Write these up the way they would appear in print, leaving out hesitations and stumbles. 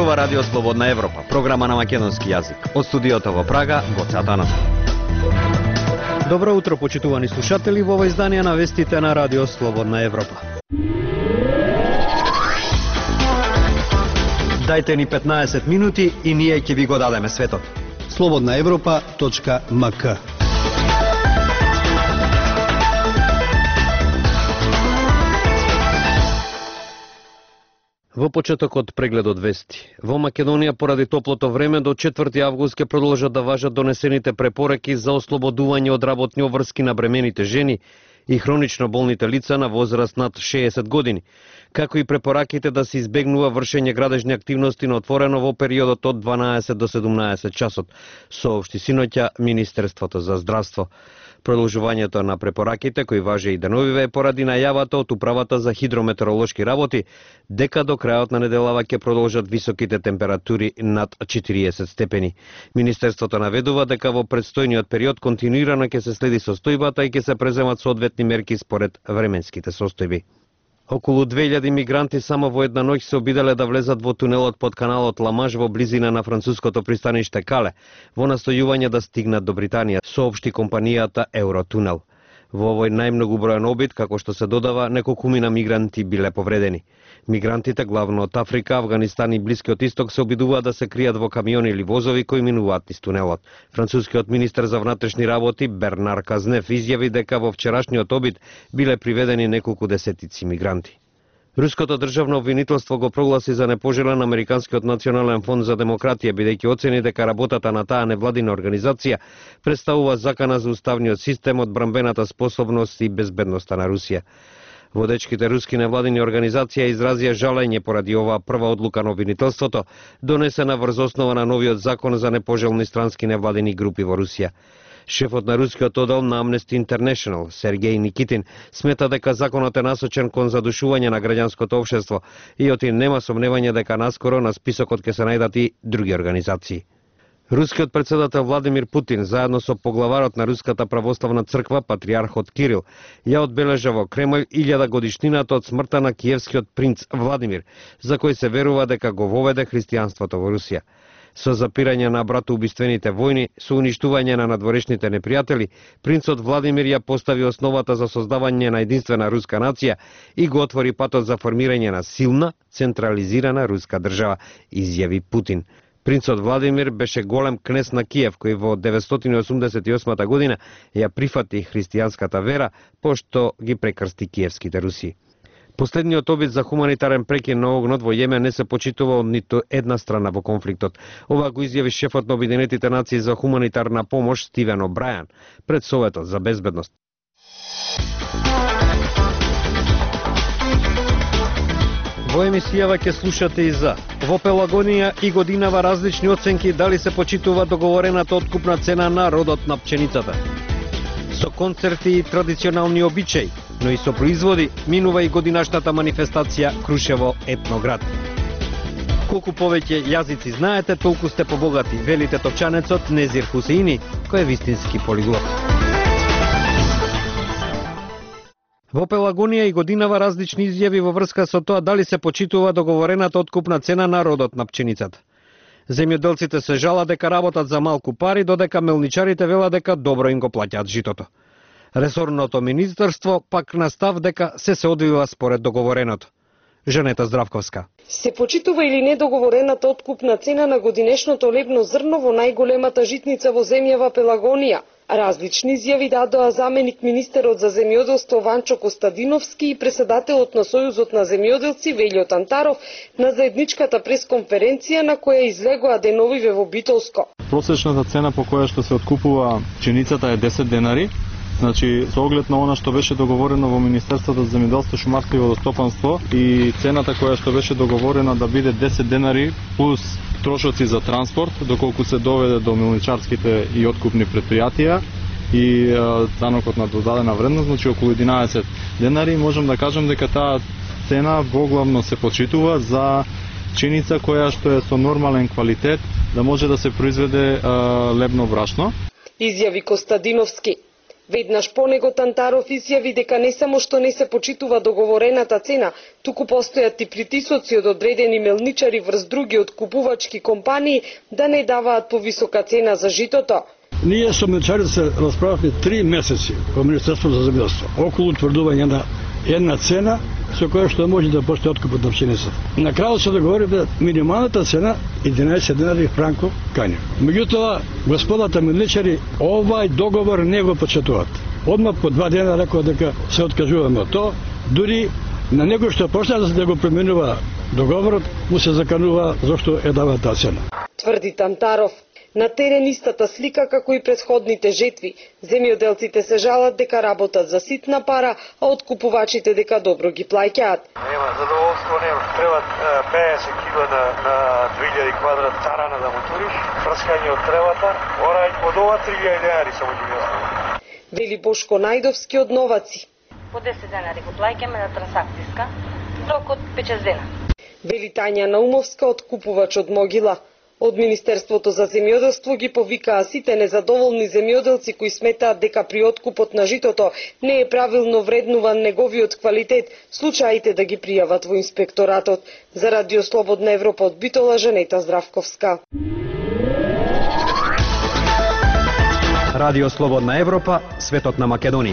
зборува Радио Слободна Европа, програма на македонски јазик. Од студиото во Прага, Гоце Атанасов. Добро утро, почитувани слушатели, во ова издание на вестите на Радио Слободна Европа. Дајте ни 15 минути и ние ќе ви го дадеме светот. slobodnaevropa.mk. Во почетокот прегледот вести. Во Македонија поради топлото време до 4 август ќе продолжат да важат донесените препораки за ослободување од работни обврски на бремените жени и хронично болните лица на возраст над 60 години, како и препораките да се избегнува вршење градежни активности на отворено во периодот од 12 до 17 часот, соопшти синоќа Министерството за здравство. Продолжувањето на препораките, кои важи и деновиве, е поради најавата од Управата за хидрометеоролошки работи, дека до крајот на неделава ќе продолжат високите температури над 40 степени. Министерството наведува дека во предстојниот период континуирано ќе се следи состојбата и ќе се преземат соодветни мерки според временските состојби. Околу 2000 мигранти само во една ноќ се обиделе да влезат во тунелот под каналот Ла-Маж во близина на француското пристаниште Кале, во настојување да стигнат до Британија, соопшти компанијата Евротунел. Во овој најмногу броен обид, како што се додава, неколкумина мигранти биле повредени. Мигрантите, главно од Африка, Авганистан и Блискиот Исток, се обидуваат да се кријат во камиони или возови кои минуваат низ тунелот. Францускиот министер за внатрешни работи Бернар Казнев изјави дека во вчерашниот обид биле приведени неколку десетици мигранти. Руското државно обвинителство го прогласи за непожелен Американскиот национален фонд за демократија, бидејќи оцени дека работата на таа невладина организација представува закана за уставниот систем, одбранбената способност и безбедноста на Русија. Водечките руски невладини организација изразија жалење поради оваа прва одлука на обвинителството, донесена врз основа на новиот закон за непожелни странски невладини групи во Русија. Шефот на рускиот оддел на Amnesty International, Сергеј Никитин, смета дека законот е насочен кон задушување на граѓанското општество и оти нема сомневање дека наскоро на списокот ќе се најдат и други организации. Рускиот председател Владимир Путин, заедно со поглаварот на Руската православна црква, патриархот Кирил, ја одбележа во Кремљ 1000 годишнината од смртта на киевскиот принц Владимир, за кој се верува дека го воведе христијанството во Русија. Со запирање на братоубиствените војни, со уништување на надворешните непријатели, принцот Владимир ја постави основата за создавање на единствена руска нација и го отвори патот за формирање на силна, централизирана руска држава, изјави Путин. Принцот Владимир беше голем кнез на Киев, кој во 988 година ја прифати христијанската вера, пошто ги прекрсти киевските руси. Последниот обид за хуманитарен прекин на огнот во Јемен не се почитува од ниту една страна во конфликтот. Ова го изјави шефот на Обединетите нации за хуманитарна помош Стивен О'Брајан пред Советот за безбедност. Во емисијава ќе слушате и за во Пелагонија и годинава различни оценки дали се почитува договорената откупна цена на родот на пченицата. Со концерти и традиционални обичаи, но и со производи, минува и годинашната манифестација Крушево етноград. Колку повеќе јазици знаете, толку сте побогати, велите топчанецот Незир Хусеини, кој е вистински полиглот. Во Пелагонија и годинава различни изјави во врска со тоа дали се почитува договорената откупна цена на родот на пченицата. Земјоделците се жала дека работат за малку пари, додека мелничарите велат дека добро им го плаќаат житото. Ресорното министерство пак настав дека се одвива според договореното. Жанета Здравковска. Се почитува или не договорената откупна цена на годинешното лебно зрно во најголемата житница во земјава Пелагонија? Различни изјави дадоа заменик министерот за земјоделство Ванчо Костадиновски и председателот на Сојузот на земјоделци Велјо Тантаров на заедничката пресконференција на која излегоа деновиве во Битолско. Просечната цена по која што се откупува пченицата е 10 денари. Значи, со оглед на она што беше договорено во Министерството за земјоделство, шумарство и водостопанство и цената која што беше договорена да биде 10 денари плюс трошоци за транспорт, доколку се доведе до мелничарските и откупни предпријатија и данокот на додадена вредност, значи околу 11 денари, можам да кажам дека таа цена воглавно се почитува за пченица која што е со нормален квалитет да може да се произведе лебно брашно. Изјави Костадиновски. Веднаш по него Тантаров изјави дека не само што не се почитува договорената цена, туку постојат и притисоци од одредени мелничари врз други откупувачки компании да не даваат повисока цена за житото. Ние со мелничарите се расправавме 3 месеци во Министерството за земјоделство околу утврдување на една цена со која што може да постои откупот на пшеницата. На крајот се договоривме минималната цена 11 денари франко кања. Меѓутоа, господата мелничари овај договор не го почетуваат. Одма по 2 дена рекоа дека се откажуваме од тоа, дури на него што почна да го променува договорот, му се заканува зашто е дава таа цена. Тврди Тантаров. На терен истата слика како и претходните жетви. Земјоделците се жалат дека работат за ситна пара, а откупувачите дека добро ги плаќаат. Нема задоволство, нема. Требат 50 кила на 2000 квадрат тарана да му туриш, прскање од тревата, орај од ова 3000 денари само ги остава. Вели Бошко Најдовски од Новаци. По 10 денари го плаќаме на трансакцијска, рок од 5-6 дена. Вели Тања Наумовска, откупувач од Могила. Од Министерството за земјоделство ги повикаа сите незадоволни земјоделци кои сметаат дека при откупот на житото не е правилно вреднуван неговиот квалитет, случаите да ги пријават во инспекторатот. За Радио Слободна Европа од Битола, Жанета Здравковска. Радио Слободна Европа, светот на Македонија.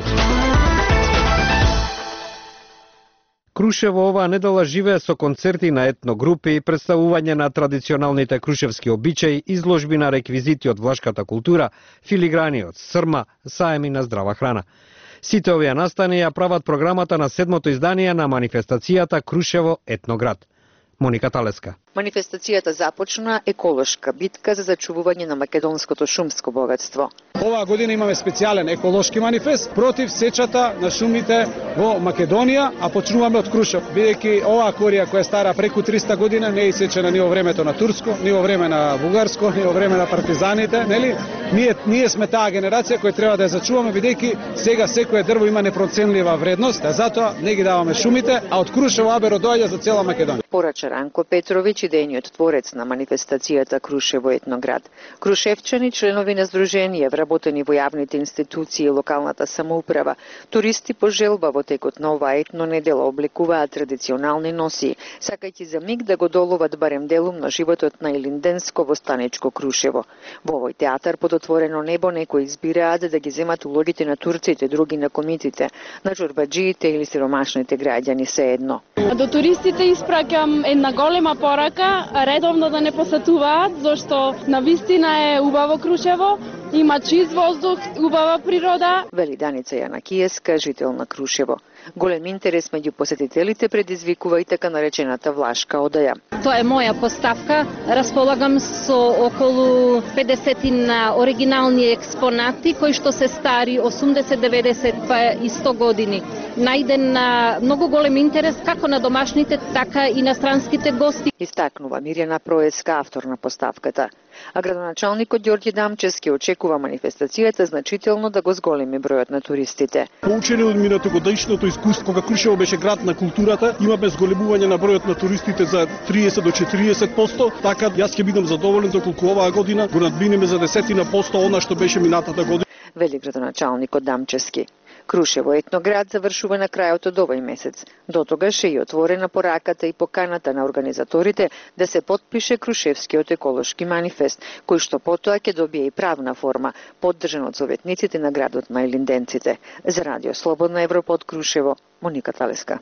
Крушево оваа недела живее со концерти на етногрупи, представување на традиционалните крушевски обичаи, изложби на реквизити од влашката култура, филиграни од срма, саеми на здрава храна. Сите овие настани ја прават програмата на 7-то издание на манифестацијата Крушево етноград. Моника Талеска. Манифестацијата започна еколошка битка за зачувување на македонското шумско богатство. Оваа година имаме специјален еколошки манифест против сечата на шумите во Македонија, а почнуваме од Крушево. Бидејќи оваа корија која е стара преку 300 година не е исечена ни во времето на турско, ни во време на бугарско, ни во време на партизаните, нели? Ние сме таа генерација која треба да ја зачуваме, бидејќи сега секое дрво има непроценлива вредност, а затоа не ги даваме шумите, а од Крушево аберо доаѓа за цела Македонија. Порача Ранко Петровиќ, идејниот творец на манифестацијата Крушево етноград. Крушевчани, членови на здруженија, вработени во јавните институции и локалната самоуправа, туристи по желба во текот на оваа етно недела облекуваат традиционални носи, сакајќи за миг да го доловат барем делум на животот на илинденско востаничко Крушево. Во овој театар под отворено небо некои избираат да ги земат улогите на турците, други на комитите, на чорбаџиите или сиромашните граѓани се-едно. До туристите испраќам една голема порака, редовно да не посетуваат, зашто навистина е убаво Крушево, има чист воздух, убава природа. Вели Даница Јанакиевска, жител на Крушево. Голем интерес меѓу посетителите предизвикува и така наречената влашка одаја. Тоа е моја поставка. Располагам со околу 50 на оригинални експонати кои што се стари 80, 90 па и 100 години. Најден на многу голем интерес како на домашните, така и на странските гости. Истакнува Мирјана Проеска, автор на поставката. А градоначалникот Ѓорѓе Дамчевски очекува манифестацијата значително да го зголеми бројот на туристите. Поучени од минатогодишното искуство, кога Крушево беше град на културата, имаме зголемување на бројот на туристите за 30 до 40%, така јас ќе бидам задоволен доколку оваа година го надминеме за 10% она што беше минатата година. Вели градоначалникот Дамчевски. Крушево етноград завршува на крајот од овој месец. До тогаш е и отворена пораката и поканата на организаторите да се потпише Крушевскиот еколошки манифест, кој што потоа ќе добие и правна форма, поддржан од советниците на градот на илинденците. За Радио Слободна Европа од Крушево, Моника Талеска.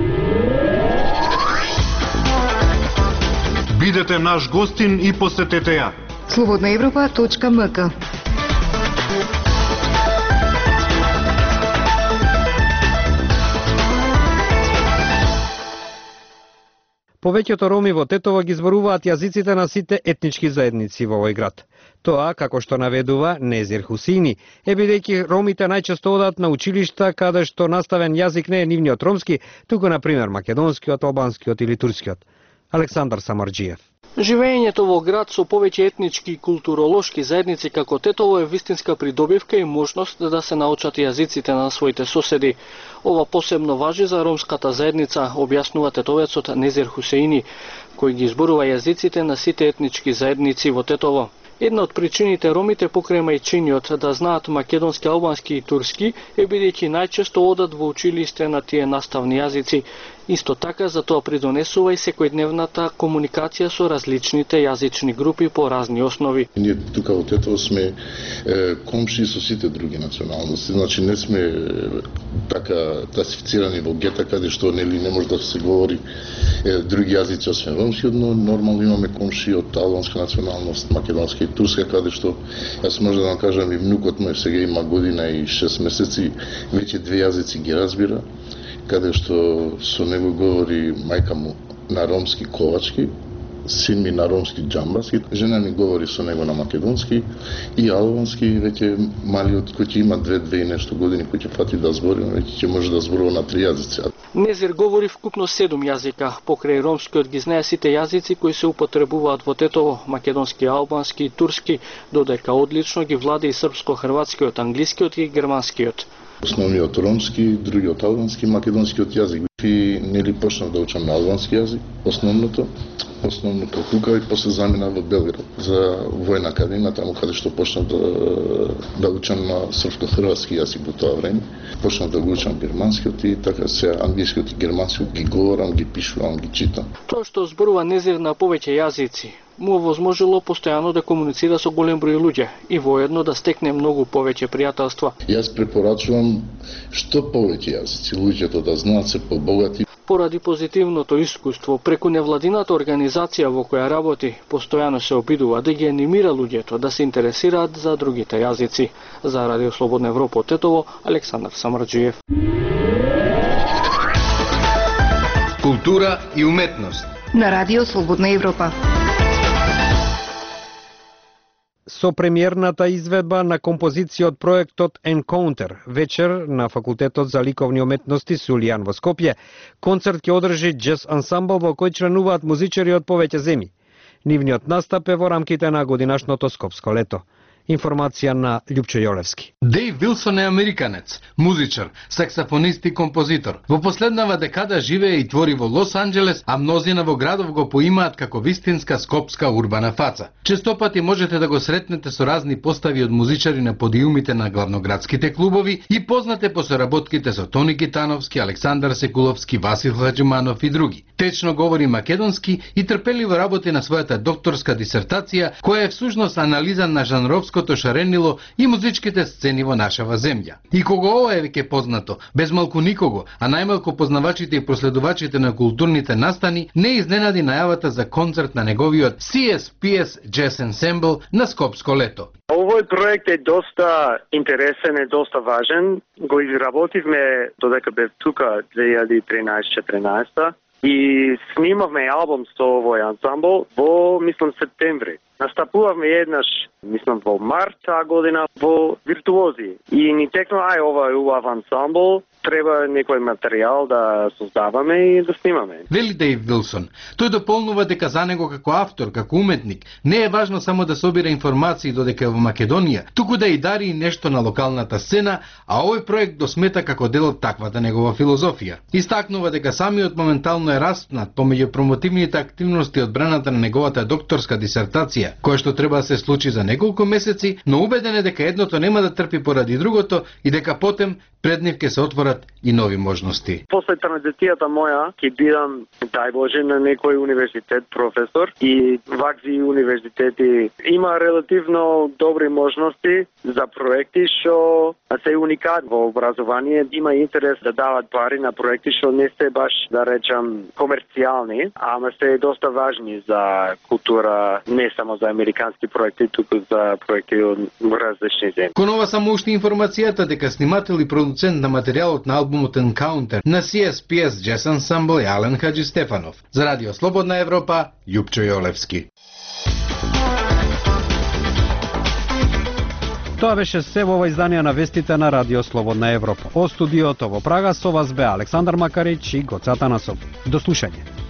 Бидете наш гостин и посетете ја. slobodnaevropa.mk. Повеќето роми во Тетово ги зборуваат јазиците на сите етнички заедници во овој град. Тоа, како што наведува Незир Хусини, е бидејќи ромите најчесто одат на училишта каде што наставен јазик не е нивниот ромски, туку на пример македонскиот, албанскиот или турскиот. Александар Самарџиев. Живеењето во град со повеќе етнички и културолошки заедници како Тетово е вистинска придобивка и можност да се научат јазиците на своите соседи. Ова посебно важи за ромската заедница, објаснува тетовецот Незир Хусеини, кој ги зборува јазиците на сите етнички заедници во Тетово. Една од причините ромите покрај мајчиниот да знаат македонски, албански и турски е бидејќи најчесто одат во училиште на тие наставни јазици. Исто така за тоа придонесува и секојдневната комуникација со различните јазични групи по разни основи. Ние тука во Тетово сме комши со сите други националности, значи не сме така класифицирани во гета каде што нели не може да се говори други јазици освен ромски, но нормално имаме комши од албанска националност, македонска и турска, каде што јас може да кажам и внукот мој сега има година и 6 месеци, веќе две јазици ги разбира, каде што со него говори мајка му на ромски ковачки, син ми на ромски џамбаски, жена ми говори со него на македонски и албански, веќе малиот кој ќе има 2 и нешто години, кој ќе фати да збори, веќе ќе може да зборува на 3 јазици. Незир говори вкупно 7 јазика, покрај ромскиот ги знае сите јазици кои се употребуваат во Тетово, македонски, албански и турски, додека одлично ги владе и српско-хрватскиот, англискиот и германскиот. Основниот ромски, другиот албански, македонскиот јазик. И нели почнав да учам на албански јазик, основното тука и после замина во Белград за војна академија, таму каде што почнав да учам на српско-хрватски јазик во тоа време. Почнав да го учам германскиот и така се англискиот и германскиот ги говорам, ги пишувам, ги читам. Тоа што зборува Незир на повеќе јазици му овозможило постојано да комуницира со голем број луѓе и воедно да стекне многу повеќе пријателства. Јас препорачувам што повеќе јазици, луѓето да знаат се побогати. Поради позитивното искуство преку невладината организација во која работи, постојано се обидува да ги анимира луѓето да се интересираат за другите јазици. За Радио Слободна Европа од Тетово, Александар Самарџиев. Култура и уметност на Радио Слободна Европа. Со премиерната изведба на композиција од проектот Encounter вечер на Факултетот за ликовни уметности Сулијан во Скопје, концерт ќе одржи джез ансамбл во кој членуваат музичари од повеќе земји. Нивниот настап е во рамките на годинашното Скопско лето. Информација на Љупчо Јолевски. Дејв Вилсон е американец, музичар, саксофонист и композитор. Во последнава декада живее и твори во Лос Анџелес, а мнозина во градов го поимаат како вистинска скопска урбана фаца. Честопати можете да го сретнете со разни постави од музичари на подиумите на главноградските клубови и познате по соработките со Тони Гитановски, Александар Секуловски, Васил Хаџиманов и други. Течно говори македонски и трпеливо работи на својата докторска дисертација, која е всушност анализа на жанровското шаренило и музичките сцени во нашава земја. И кога ова е веќе познато, без малку никого, а најмалку познавачите и проследувачите на културните настани, не изненади најавата за концерт на неговиот CSPS Jazz Ensemble на Скопско лето. Овој проект е доста интересен, е доста важен. Го изработивме додека бев тука 2013-14 и снимавме албум со овој ансамбл во, мислам, септември. Настапувавме еднаш, мислам, во март таа година во Виртуози. И ни текна, ова е убав ансамбл, треба некој материјал да создаваме и да снимаме. Вели Дејв Вилсон. Тој дополнува дека за него како автор, како уметник, не е важно само да собира информации додека во Македонија, туку да и дари нешто на локалната сцена, а овој проект го смета како дел од таквата негова филозофија. Истакнува дека самиот моментално е распнат помеѓу промотивните активности од браната на неговата докторска дисертација, која што треба да се случи за неколку месеци, но убеден е дека едното нема да трпи поради другото и дека потем пред нив ќе се отворат и нови можности. После транзицијата моја ќе бидам, дај Боже, на некој универзитет професор и вакви универзитети има релативно добри можности за проекти што се уникат во образование. Има интерес да дават пари на проекти што не се баш, да речам, комерцијални, ама се доста важни за култура, не само за американски проекти, туку за проекти од различни земји. Кон ова само уште информацијата дека снимател и продуцент на материјалот на албумот Encounter на CSPS Jazz Ensemble е Ален Хаджи Стефанов. За Радио Слободна Европа, Љупчо Јолевски. Тоа беше се во ова издание на вестите на Радио Слободна Европа. Од студиото во Прага со вас бе Александар Макарич и Гоца Танасов. До слушање.